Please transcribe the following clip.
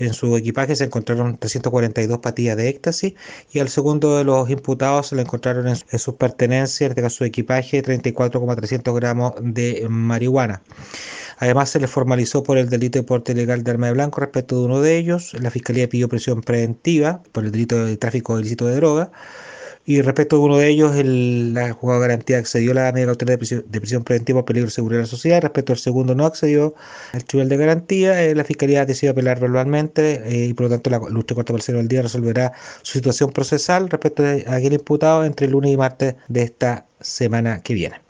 En su equipaje se encontraron 342 pastillas de éxtasis y al segundo de los imputados se le encontraron en sus pertenencias, en este caso su equipaje, 34,300 gramos de marihuana. Además, se le formalizó por el delito de porte ilegal de arma de blanco respecto de uno de ellos. La Fiscalía pidió prisión preventiva por el delito de tráfico ilícito de droga. Y respecto de uno de ellos, la juzgado de garantía accedió a la medida cautelar de prisión preventiva por peligro de seguridad de la sociedad. Respecto al segundo, no accedió al tribunal de garantía. La Fiscalía decidió apelar verbalmente y por lo tanto la Ilustre Corte Parcial del Día resolverá su situación procesal respecto a aquel imputado entre el lunes y martes de esta semana que viene.